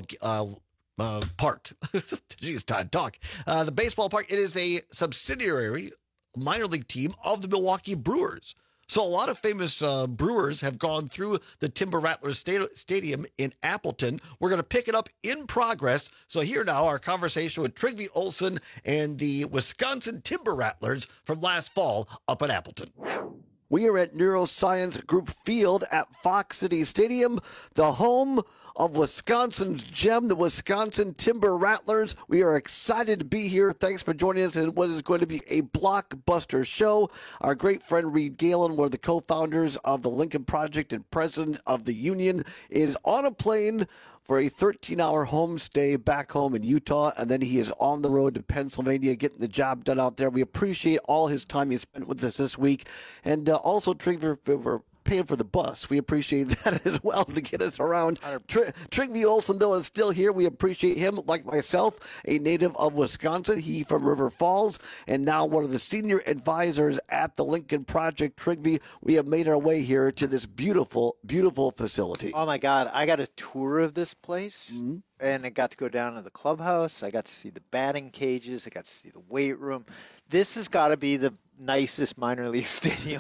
park. Jeez, time to talk. The baseball park, it is a subsidiary minor league team of the Milwaukee Brewers. So a lot of famous brewers have gone through the Timber Rattlers Stadium in Appleton. We're going to pick it up in progress. So here now, our conversation with Trygve Olson and the Wisconsin Timber Rattlers from last fall up at Appleton. We are at Neuroscience Group Field at Fox City Stadium, the home of Wisconsin's gem, the Wisconsin Timber Rattlers. We are excited to be here. Thanks for joining us in what is going to be a blockbuster show. Our great friend Reed Galen, one of the co-founders of the Lincoln Project and president of the union, is on a plane for a 13-hour home stay back home in Utah, and then he is on the road to Pennsylvania getting the job done out there. We appreciate all his time he spent with us this week, and also Trygve for paying for the bus. We appreciate that as well to get us around. Trygve Olson, though, is still here. We appreciate him, like myself, a native of Wisconsin. He from River Falls, and now one of the senior advisors at the Lincoln Project. Trygve, we have made our way here to this beautiful, beautiful facility. Oh, my God. I got a tour of this place, and I got to go down to the clubhouse. I got to see the batting cages. I got to see the weight room. This has got to be the nicest minor league stadium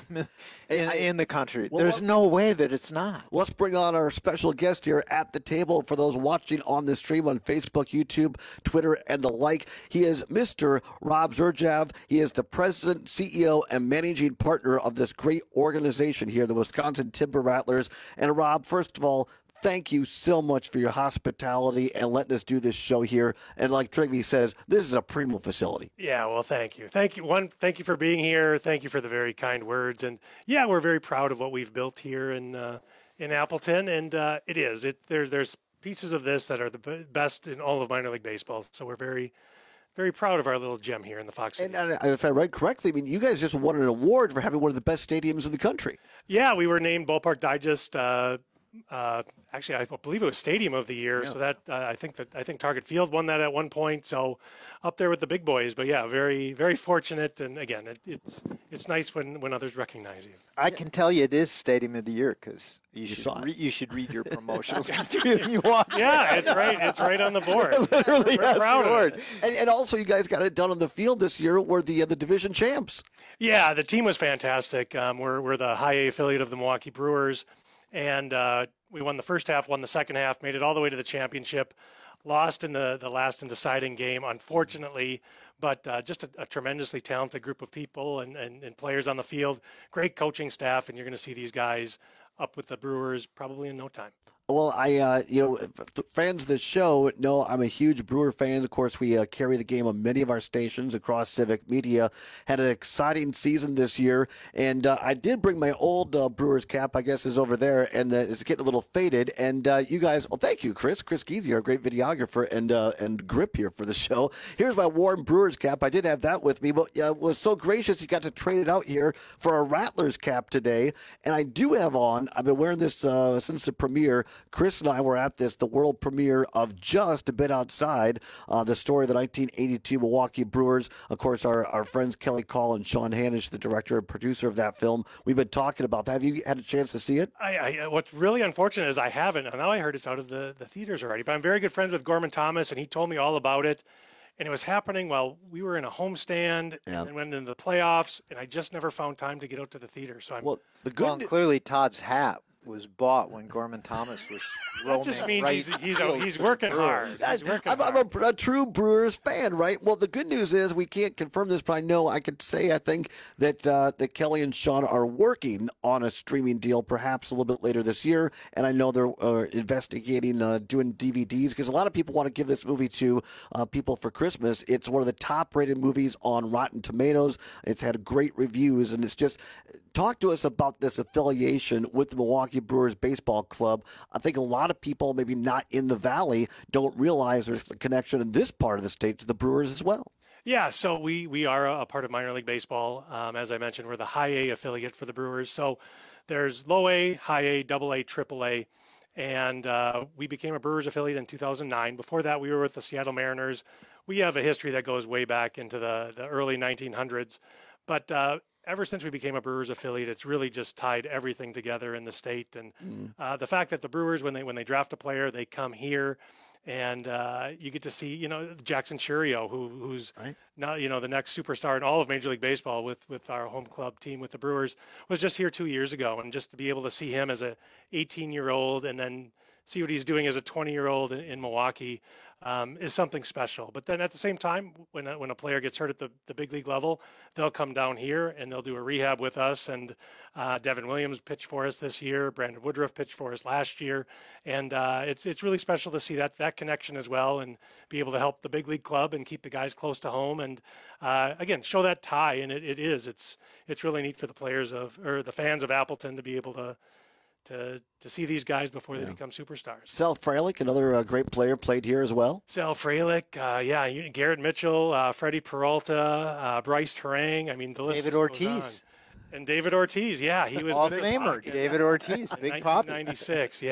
in the country. Well, there's no way that it's not. Let's bring on our special guest here at the table for those watching on the stream on Facebook, YouTube, Twitter, and the like. He is Mr. Rob Zurjav. He is the president, CEO, and managing partner of this great organization here, the Wisconsin Timber Rattlers. And Rob, first of all, thank you so much for your hospitality and letting us do this show here. And like Trygve says, this is a primo facility. Yeah, well, thank you. Thank you. Thank you for being here. Thank you for the very kind words. And yeah, we're very proud of what we've built here in Appleton. And it is. There's pieces of this that are the best in all of minor league baseball. So we're very, very proud of our little gem here in the Fox City. And if I read correctly, I mean, you guys just won an award for having one of the best stadiums in the country. Yeah, we were named Ballpark Digest. Actually, I believe it was Stadium of the Year. Yeah. So that I think Target Field won that at one point. So up there with the big boys. But yeah, very, very fortunate. And again, it's nice when others recognize you. I can tell you it is Stadium of the Year because you should read your promotional material you walk. Yeah, it's right. It's right on the board. Literally, we're proud of it. And also, you guys got it done on the field this year. We're the division champs. Yeah, the team was fantastic. We're the high A affiliate of the Milwaukee Brewers. And we won the first half, won the second half, made it all the way to the championship, lost in the last and deciding game, unfortunately, but just a tremendously talented group of people and players on the field, great coaching staff, and you're going to see these guys up with the Brewers probably in no time. Well, fans of the show know I'm a huge Brewer fan. Of course, we carry the game on many of our stations across Civic Media. Had an exciting season this year, and I did bring my old Brewers cap, I guess, is over there, and it's getting a little faded. And you guys, well, thank you, Chris Geezy, our great videographer and grip here for the show. Here's my worn Brewers cap. I did have that with me, but was so gracious you got to trade it out here for a Rattlers cap today. And I do have on, I've been wearing this since the premiere, Chris and I were at the world premiere of Just a Bit Outside, the story of the 1982 Milwaukee Brewers. Of course, our friends Kelly Call and Sean Hanish, the director and producer of that film. We've been talking about that. Have you had a chance to see it? What's really unfortunate is I haven't. And now I heard it's out of the theaters already. But I'm very good friends with Gorman Thomas, and he told me all about it. And it was happening while we were in a homestand and then went into the playoffs, and I just never found time to get out to the theater. So clearly Todd's hat was bought when Gorman Thomas was roaming. That just means he's working hard. I'm a true Brewers fan, right? Well, the good news is we can't confirm this, but I could say I think that Kelly and Sean are working on a streaming deal perhaps a little bit later this year, and I know they're investigating doing DVDs because a lot of people want to give this movie to people for Christmas. It's one of the top-rated movies on Rotten Tomatoes. It's had great reviews, and it's just talk to us about this affiliation with the Milwaukee Brewers Baseball Club. I think a lot of people, maybe not in the Valley, don't realize there's a connection in this part of the state to the Brewers as well. Yeah, so we are a part of minor league baseball. As I mentioned, we're the high A affiliate for the Brewers. So there's low A, high A, double A, triple A. And we became a Brewers affiliate in 2009. Before that, we were with the Seattle Mariners. We have a history that goes way back into the early 1900s. But ever since we became a Brewers affiliate, it's really just tied everything together in the state. And the fact that the Brewers, when they draft a player, they come here, and you get to see, Jackson Churio, who's now, the next superstar in all of Major League Baseball with our home club team with the Brewers, was just here 2 years ago. And just to be able to see him as a 18-year-old and then see what he's doing as a 20-year-old in Milwaukee is something special. But then at the same time, when a player gets hurt at the big league level, they'll come down here and they'll do a rehab with us. And Devin Williams pitched for us this year. Brandon Woodruff pitched for us last year. And it's really special to see that connection as well and be able to help the big league club and keep the guys close to home. And again, show that tie. And it's really neat for the players or the fans of Appleton to be able to see these guys before they become superstars. Sal Frelick, another great player, played here as well. Sal Frelick, Garrett Mitchell, Freddie Peralta, Bryce Terang. I mean, the list David goes Ortiz. on. And David Ortiz, he was Hall of Famer. David Ortiz, Big Papi. 1996,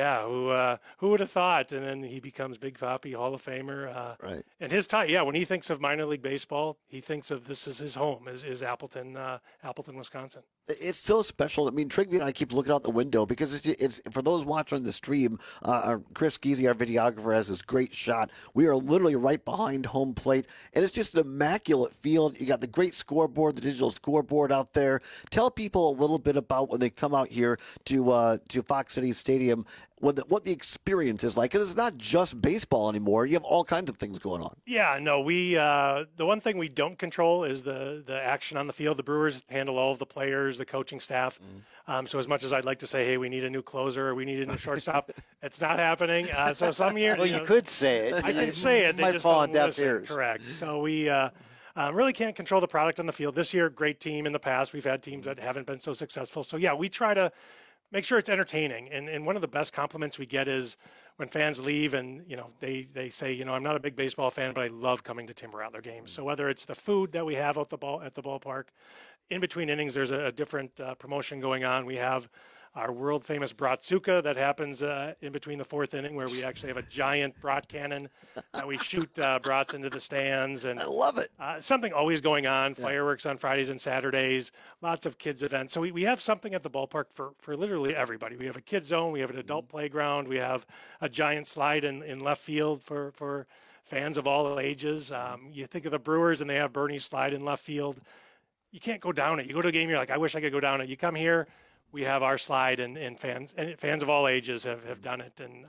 who would have thought? And then he becomes Big Papi, Hall of Famer. Right. And his tie, when he thinks of minor league baseball, he thinks of this as his home, is Appleton, Wisconsin. It's so special. I mean, Trigby and I keep looking out the window because it's for those watching the stream. Chris Geezy, our videographer, has this great shot. We are literally right behind home plate, and it's just an immaculate field. You got the great scoreboard, the digital scoreboard out there. Tell people a little bit about when they come out here to Fox City Stadium, what the experience is like. Because it's not just baseball anymore. You have all kinds of things going on. Yeah, no, we the one thing we don't control is the action on the field. The Brewers handle all of the players, the coaching staff. So as much as I'd like to say, hey, we need a new closer or we need a new shortstop, it's not happening. So some years, well, you could say it. I can say it. They might just fall don't on deaf listen. ears. Correct. So we really can't control the product on the field. This year, great team. In the past, we've had teams that haven't been so successful. So we try to make sure it's entertaining. And one of the best compliments we get is when fans leave and, they say, I'm not a big baseball fan, but I love coming to Tim Rattler games. So whether it's the food that we have at the ballpark, in between innings, there's a different promotion going on. We have our world famous Bratzuka that happens in between the fourth inning, where we actually have a giant brat cannon that we shoot brats into the stands. And I love it. Something always going on. Fireworks on Fridays and Saturdays. Lots of kids events. So we have something at the ballpark for literally everybody. We have a kid zone. We have an adult playground. We have a giant slide in left field for fans of all ages. You think of the Brewers and they have Bernie's slide in left field. You can't go down it. You go to a game, you're like, I wish I could go down it. You come here, we have our slide, and fans of all ages have done it, and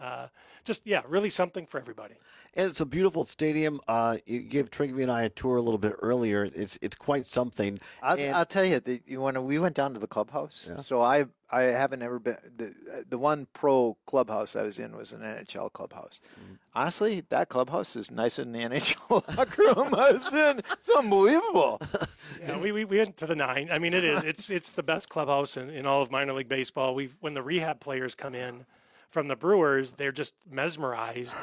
really something for everybody. And it's a beautiful stadium. You gave Trigby and I a tour a little bit earlier. It's quite something. I'll tell you, when we went down to the clubhouse, so I haven't ever been the one pro clubhouse I was in was an NHL clubhouse. Honestly, that clubhouse is nicer than the NHL locker room I was in. It's unbelievable. Yeah, we went to the 9. I mean, it is. It's the best clubhouse in all of minor league baseball. When the rehab players come in from the Brewers, they're just mesmerized.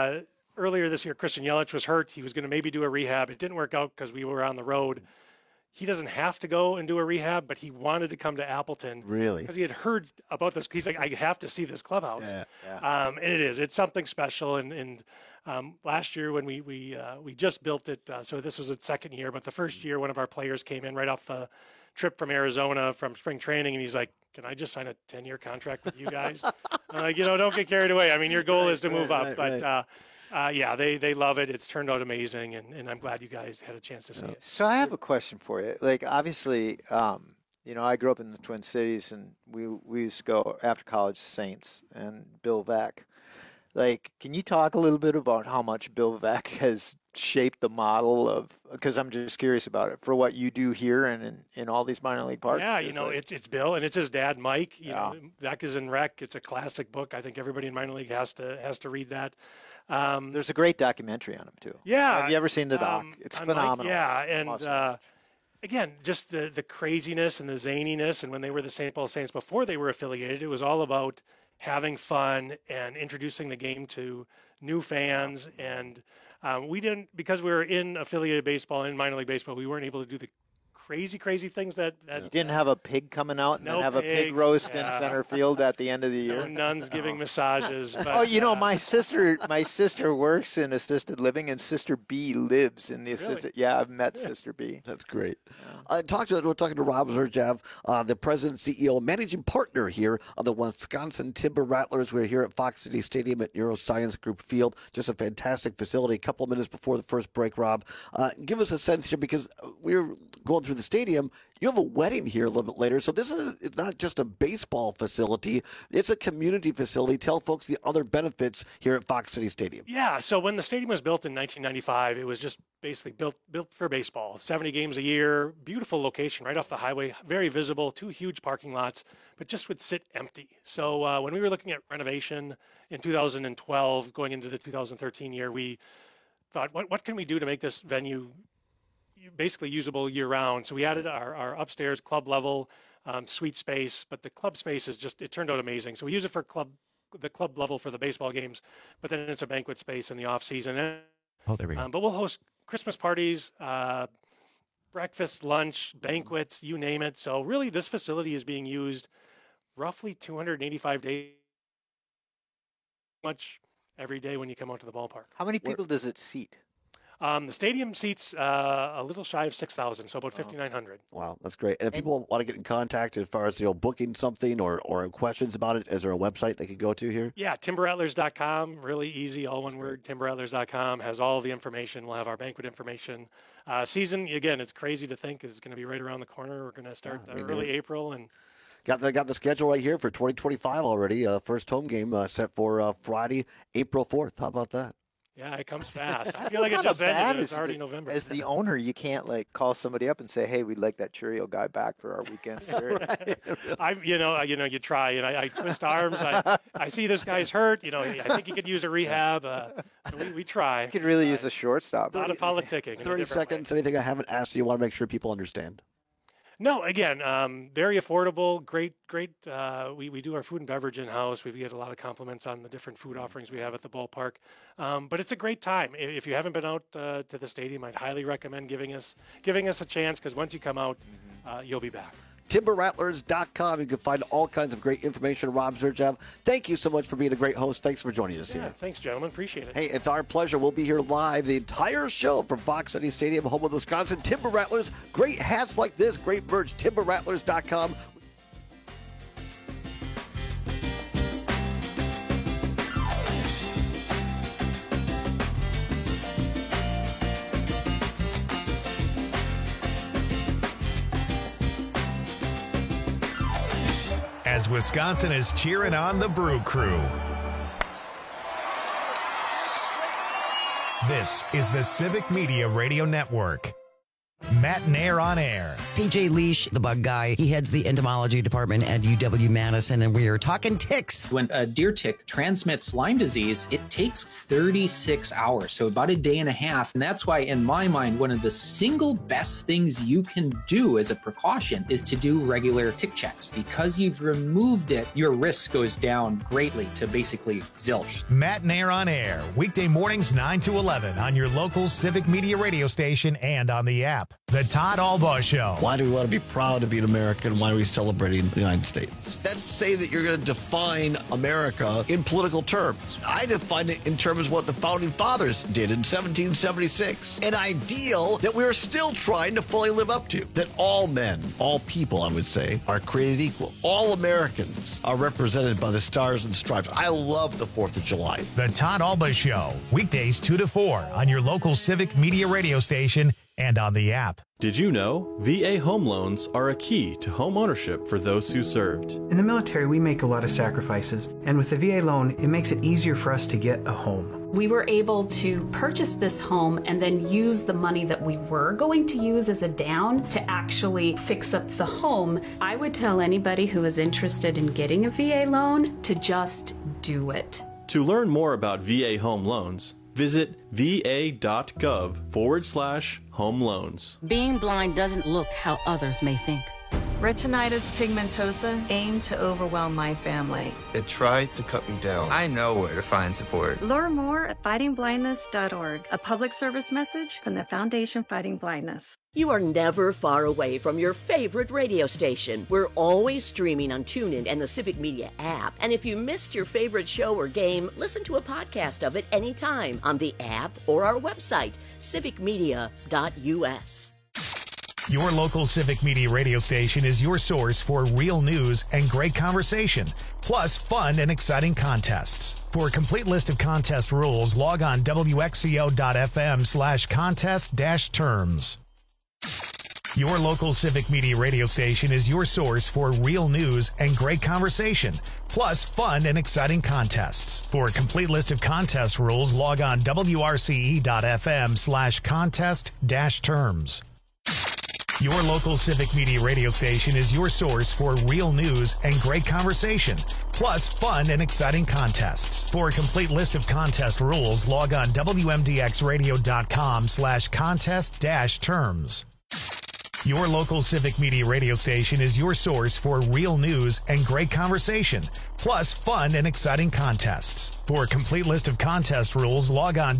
Earlier this year, Christian Yelich was hurt. He was going to maybe do a rehab. It didn't work out because we were on the road. he doesn't have to go and do a rehab, but he wanted to come to Appleton. Really? Because he had heard about this. He's like, I have to see this clubhouse. And it is. It's something special. And last year when we just built it, so this was its second year, but the first year one of our players came in right off the trip from Arizona from spring training, and he's like, can I just sign a 10-year contract with you guys? I'm like, don't get carried away. I mean, your goal is to move up. But they love it. It's turned out amazing, and I'm glad you guys had a chance to see it. So I have a question for you. Like, obviously, I grew up in the Twin Cities, and we used to go after college to Saints and Bill Veeck. Like, can you talk a little bit about how much Bill Veeck has shaped the model of, because I'm just curious about it, for what you do here and in all these minor league parks? Yeah, it's Bill, and it's his dad, Mike. Veeck is in Rec. It's a classic book. I think everybody in minor league has to read that. There's a great documentary on him too. Yeah. Have you ever seen the doc? It's phenomenal. Mike, and awesome. Again, just the craziness and the zaniness, and when they were the St. Paul Saints before they were affiliated, it was all about having fun and introducing the game to new fans. And we didn't, because we were in affiliated baseball, in minor league baseball, we weren't able to do the crazy things that you didn't have a pig coming out and no then have a pig roast in center field at the end of the year. No nuns giving massages. But, my sister works in assisted living, and Sister B lives in the assisted. Yeah, I've met Sister B. That's great. We're talking to Rob Zurchev, the president, CEO, managing partner here of the Wisconsin Timber Rattlers. We're here at Fox City Stadium at Neuroscience Group Field. Just a fantastic facility. A couple of minutes before the first break, Rob, give us a sense here, because we're going through the stadium. You have a wedding here a little bit later, so this is it's not just a baseball facility, it's a community facility. Tell folks the other benefits here at Fox City Stadium. Yeah, so when the stadium was built in 1995, it was just basically built for baseball. 70 games a year, beautiful location right off the highway, very visible, 2 huge parking lots, but just would sit empty. So when we were looking at renovation in 2012, going into the 2013 year, we thought, what can we do to make this venue basically usable year-round? So we added our upstairs club level suite space, but the club space it turned out amazing. So we use it for the club level for the baseball games, but then it's a banquet space in the off-season. There we go. But we'll host Christmas parties, breakfast, lunch, banquets, you name it. So really, this facility is being used roughly 285 days, much every day when you come out to the ballpark. How many people does it seat? The stadium seats a little shy of 6,000, so about 5,900. Wow, that's great. And if people want to get in contact as far as booking something or questions about it, is there a website they could go to here? Yeah, timberrattlers.com, really easy, all one word. Timberrattlers.com has all the information. We'll have our banquet information. Season, again, it's crazy to think is going to be right around the corner. We're going to start early April, and got the schedule right here for 2025 already. First home game set for Friday, April 4th. How about that? Yeah, it comes fast. I feel like it just ended. It's already November. As the owner, you can't call somebody up and say, "Hey, we'd like that Churio guy back for our weekend series." You try, and I twist arms. I see this guy's hurt. I think he could use a rehab. So we try. You could really use a shortstop. A lot of politicking. 30 seconds. Anything I haven't asked you want to make sure people understand? No, again, very affordable, great. We do our food and beverage in-house. We get a lot of compliments on the different food offerings we have at the ballpark. But it's a great time. If you haven't been out to the stadium, I'd highly recommend giving us a chance, because once you come out, you'll be back. TimberRattlers.com. You can find all kinds of great information. Rob Zurchev, thank you so much for being a great host. Thanks for joining us here. Thanks, gentlemen. Appreciate it. Hey, it's our pleasure. We'll be here live the entire show from Fox City Stadium, home of Wisconsin Timber Rattlers. Great hats like this, great merch. TimberRattlers.com. As Wisconsin is cheering on the Brew Crew. This is the Civic Media Radio Network. Matt Nair on air. PJ Leash, the bug guy, he heads the entomology department at UW-Madison, and we are talking ticks. When a deer tick transmits Lyme disease, it takes 36 hours, so about a day and a half. And that's why, in my mind, one of the single best things you can do as a precaution is to do regular tick checks. Because you've removed it, your risk goes down greatly to basically zilch. Matt Nair on air, weekday mornings 9 to 11 on your local Civic Media radio station and on the app. The Todd Albaugh Show. Why do we want to be proud to be an American? Why are we celebrating the United States? That's say that you're going to define America in political terms. I define it in terms of what the Founding Fathers did in 1776. An ideal that we're still trying to fully live up to. That all men, all people, I would say, are created equal. All Americans are represented by the Stars and Stripes. I love the 4th of July. The Todd Albaugh Show. Weekdays 2 to 4 on your local Civic Media radio station and on the app. Did you know VA home loans are a key to home ownership for those who served? In the military, we make a lot of sacrifices, and with the VA loan, it makes it easier for us to get a home. We were able to purchase this home and then use the money that we were going to use as a down to actually fix up the home. I would tell anybody who is interested in getting a VA loan to just do it. To learn more about VA home loans, visit va.gov/home loans. Being blind doesn't look how others may think. Retinitis pigmentosa aimed to overwhelm my family. It tried to cut me down. I know where to find support. Learn more at fightingblindness.org, a public service message from the Foundation Fighting Blindness. You are never far away from your favorite radio station. We're always streaming on TuneIn and the Civic Media app. And if you missed your favorite show or game, listen to a podcast of it anytime on the app or our website, civicmedia.us. Your local Civic Media radio station is your source for real news and great conversation, plus fun and exciting contests. For a complete list of contest rules, log on wxco.fm/contest-terms. Your local Civic Media radio station is your source for real news and great conversation, plus fun and exciting contests. For a complete list of contest rules, log on wrce.fm/contest-terms. Your local Civic Media radio station is your source for real news and great conversation, plus fun and exciting contests. For a complete list of contest rules, log on wmdxradio.com/contest-terms. Your local Civic Media radio station is your source for real news and great conversation, plus fun and exciting contests. For a complete list of contest rules, log on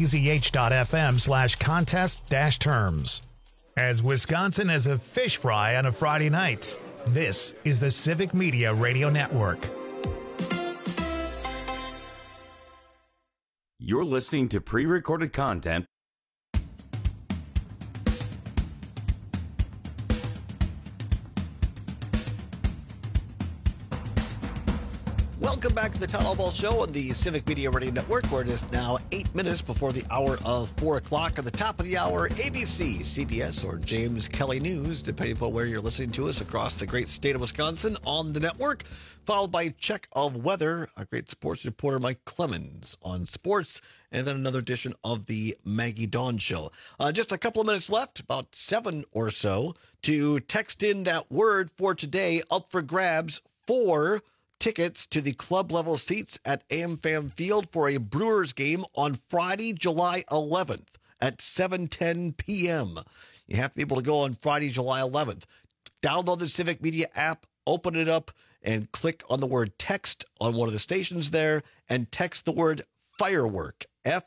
wbzh.fm/contest-terms. As Wisconsin has a fish fry on a Friday night, this is the Civic Media Radio Network. You're listening to pre-recorded content. Welcome back to the Todd Albaugh Show on the Civic Media Radio Network, where it is now 8 minutes before the hour of 4 o'clock. At the top of the hour, ABC, CBS, or James Kelly News, depending upon where you're listening to us across the great state of Wisconsin on the network, followed by Check of Weather, a great sports reporter, Mike Clemens, on sports, and then another edition of the Maggie Dawn Show. Just a couple of minutes left, about 7 or so, to text in that word for today, up for grabs, for tickets to the club level seats at AmFam Field for a Brewers game on Friday, July 11th at 7:10 p.m. You have to be able to go on Friday, July 11th. Download the Civic Media app, open it up, and click on the word text on one of the stations there, and text the word firework,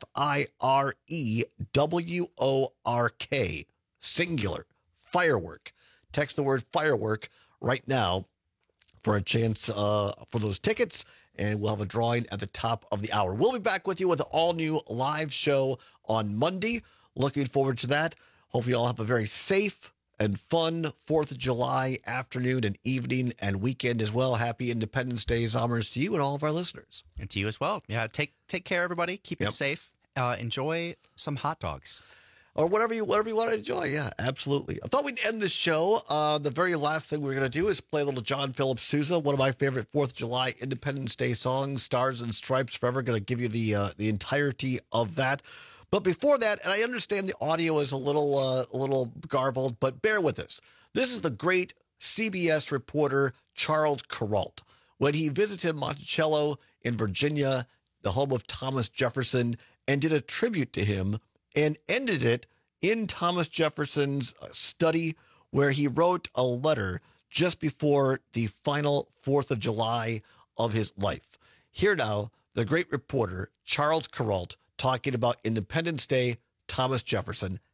FIREWORK, singular, firework. Text the word firework right now for a chance for those tickets, and we'll have a drawing at the top of the hour. We'll be back with you with an all-new live show on Monday. Looking forward to that. Hope you all have a very safe and fun 4th of July afternoon and evening and weekend as well. Happy Independence Day, homage to you and all of our listeners. And to you as well. Yeah, take care, everybody. Keep it safe. Enjoy some hot dogs. Or whatever you want to enjoy. Yeah, absolutely. I thought we'd end the show. The very last thing we're going to do is play a little John Philip Sousa, one of my favorite 4th of July Independence Day songs, Stars and Stripes Forever. Going to give you the entirety of that. But before that, and I understand the audio is a little garbled, but bear with us. This is the great CBS reporter Charles Kuralt. When he visited Monticello in Virginia, the home of Thomas Jefferson, and did a tribute to him, and ended it in Thomas Jefferson's study, where he wrote a letter just before the final 4th of July of his life. Here now, the great reporter, Charles Kuralt, talking about Independence Day, Thomas Jefferson.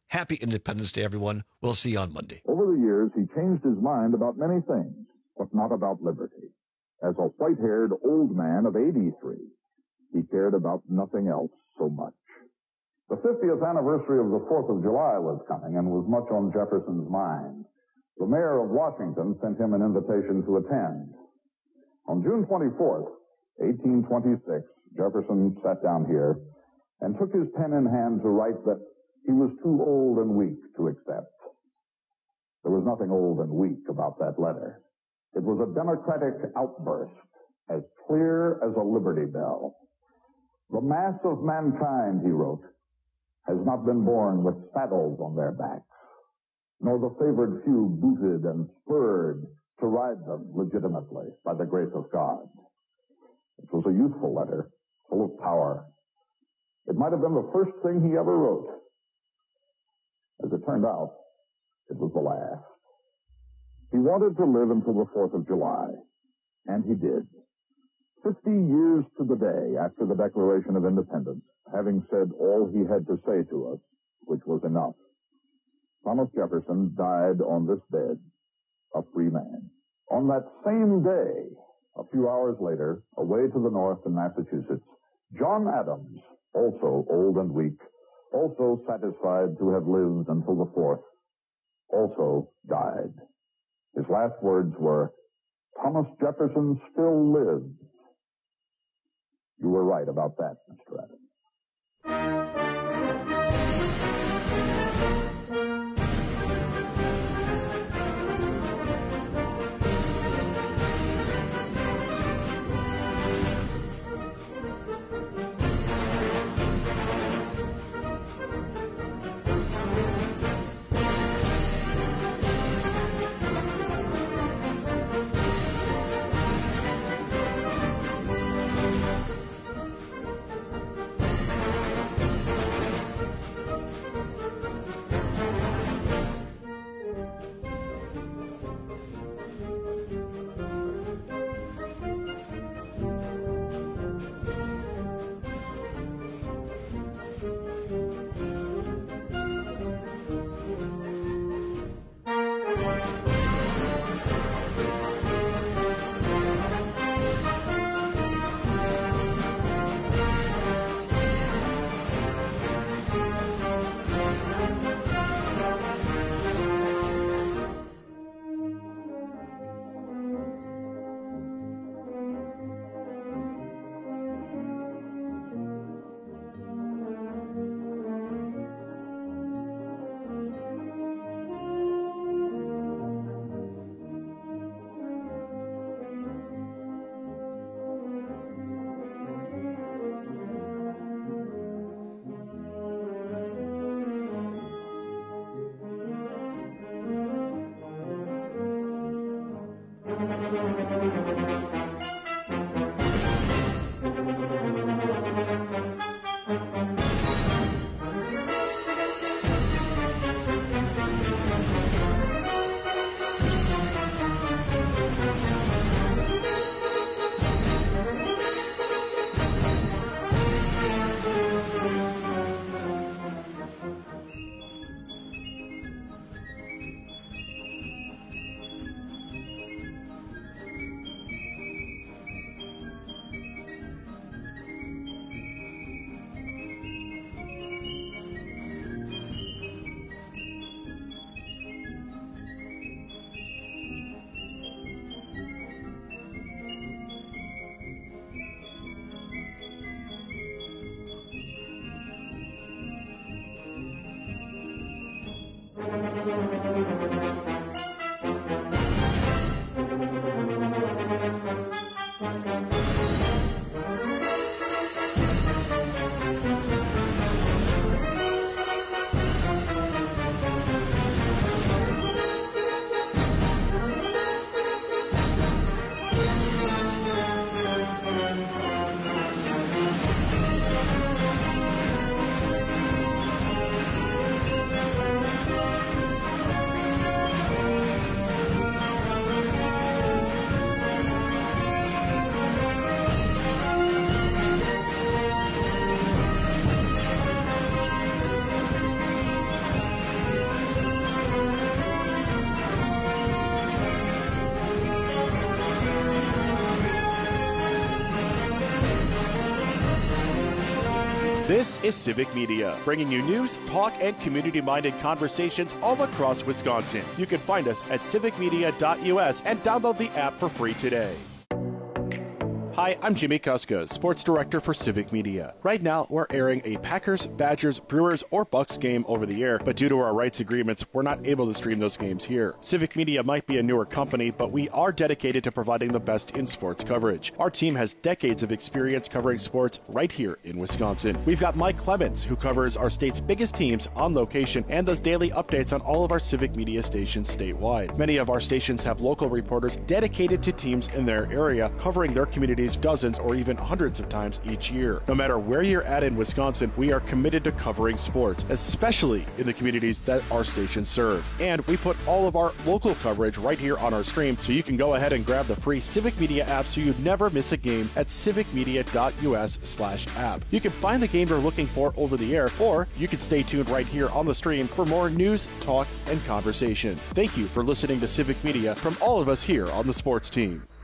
Happy Independence Day, everyone. We'll see you on Monday. Over the years, he changed his mind about many things, but not about liberty. As a white-haired old man of 83, he cared about nothing else so much. The 50th anniversary of the 4th of July was coming and was much on Jefferson's mind. The mayor of Washington sent him an invitation to attend. On June 24th, 1826, Jefferson sat down here and took his pen in hand to write that he was too old and weak to accept. There was nothing old and weak about that letter. It was a democratic outburst, as clear as a Liberty Bell. The mass of mankind, he wrote, has not been born with saddles on their backs, nor the favored few booted and spurred to ride them legitimately by the grace of God. It was a youthful letter, full of power. It might have been the first thing he ever wrote. As it turned out, it was the last. He wanted to live until the 4th of July, and he did. 50 years to the day after the Declaration of Independence, having said all he had to say to us, which was enough, Thomas Jefferson died on this bed, a free man. On that same day, a few hours later, away to the north in Massachusetts, John Adams, also old and weak, also satisfied to have lived until the 4th, also died. His last words were, "Thomas Jefferson still lives." You were right about that, Mr. Adams. This is Civic Media, bringing you news, talk, and community-minded conversations all across Wisconsin. You can find us at civicmedia.us and download the app for free today. Hi, I'm Jimmy Kuska, Sports Director for Civic Media. Right now, we're airing a Packers, Badgers, Brewers, or Bucks game over the air, but due to our rights agreements, we're not able to stream those games here. Civic Media might be a newer company, but we are dedicated to providing the best in sports coverage. Our team has decades of experience covering sports right here in Wisconsin. We've got Mike Clemens, who covers our state's biggest teams on location and does daily updates on all of our Civic Media stations statewide. Many of our stations have local reporters dedicated to teams in their area, covering their communities dozens or even hundreds of times each year. No matter where you're at in Wisconsin, we are committed to covering sports, especially in the communities that our stations serve. And we put all of our local coverage right here on our stream, so you can go ahead and grab the free Civic Media app so you never miss a game at civicmedia.us/app. You can find the game you're looking for over the air, or you can stay tuned right here on the stream for more news, talk, and conversation. Thank you for listening to Civic Media from all of us here on the sports team.